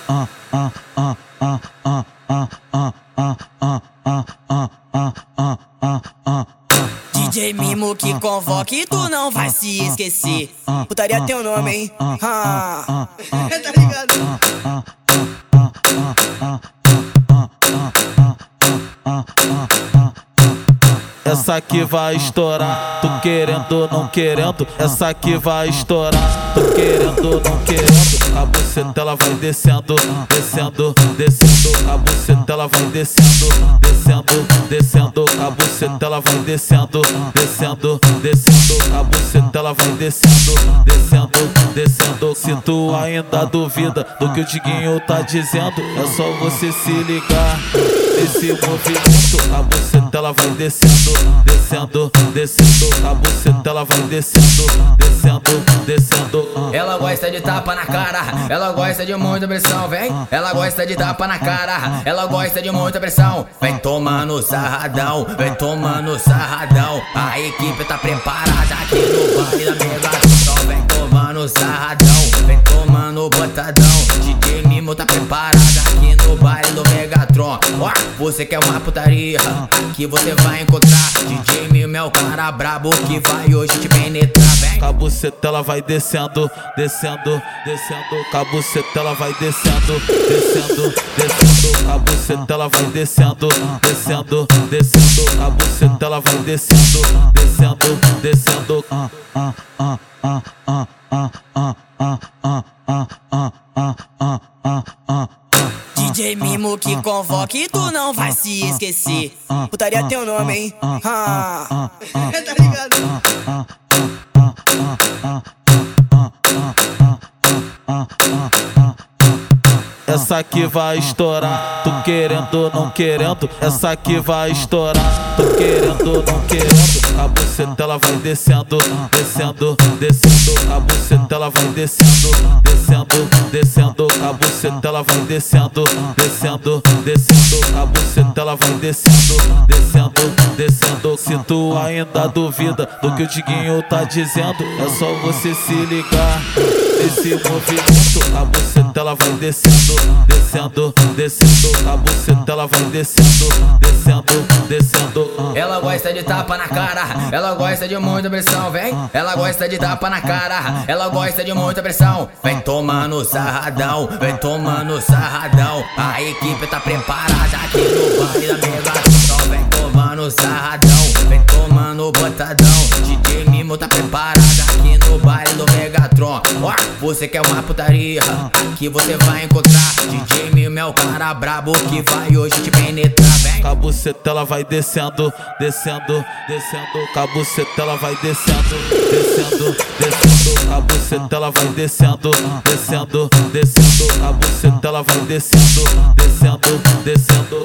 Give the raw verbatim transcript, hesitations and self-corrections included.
D J Mimo que convoca e tu não vai se esquecer. Putaria teu nome, hein? Ah. Tá ligado? Essa aqui vai estourar, tu querendo ou não querendo. Essa aqui vai estourar, tu querendo ou não querendo. A buceta ela vai descendo, descendo, descendo. A buceta ela vai descendo, descendo, descendo. A buceta ela vai descendo, descendo, descendo. A buceta ela vai descendo, descendo, descendo. Se tu ainda duvida do que o Diguinho tá dizendo, é só você se ligar nesse movimento. A buceta ela vai descendo, descendo, descendo. A buceta ela vai descendo, descendo, descendo. Ela gosta de tapa na cara, ela gosta de muita pressão, vem. Ela gosta de tapa na cara, ela gosta de muita pressão. Vem tomando sarradão, vem tomando sarradão. A equipe tá preparada aqui no baile da Megatron. Vem tomando sarradão, vem tomando botadão. D J Mimo tá preparada aqui no baile do Megatron. Ó, você quer uma putaria, aqui você vai encontrar. D J Mimo é o cara brabo que vai hoje te penetrar, vem. A buceta ela vai descendo, descendo, descendo. A buceta ela vai descendo, descendo, descendo. A buceta ela vai descendo, descendo, descendo. A buceta ela vai descendo, descendo, descendo. D J Mimo que convoca e tu não vai se esquecer. Putaria teu nome, hein? Ah. Tá ligado? Essa aqui vai estourar, tu querendo ou não querendo. Essa aqui vai estourar, tu querendo ou não querendo. A buceta ela vai descendo, descendo, descendo. A buceta ela vai descendo, descendo, descendo. A buceta ela vai descendo, descendo, descendo. A buceta ela vai descendo, descendo, descendo. Se tu ainda duvida do que o Diguinho tá dizendo, é só você se ligar nesse movimento. A buceta ela vai descendo, descendo, descendo. A buceta ela vai descendo, descendo, descendo. Ela gosta de tapa na cara, ela gosta de muita pressão, vem. Ela gosta de tapa na cara, ela gosta de muita pressão. Vem tomando sarradão, vem tomando sarradão. A equipe tá preparada aqui no baile da Megatron. Vem tomando sarradão, vem tomando botadão. D J Mimo tá preparada aqui no baile do Megatron. Ó, você quer uma putaria, aqui você vai encontrar. D J Mimo é o cara brabo que vai hoje te penetrar, vem. A buceta ela vai descendo, descendo, descendo. A buceta ela vai descendo, descendo, descendo. A buceta ela vai descendo, descendo, descendo. A buceta ela vai descendo, descendo, descendo.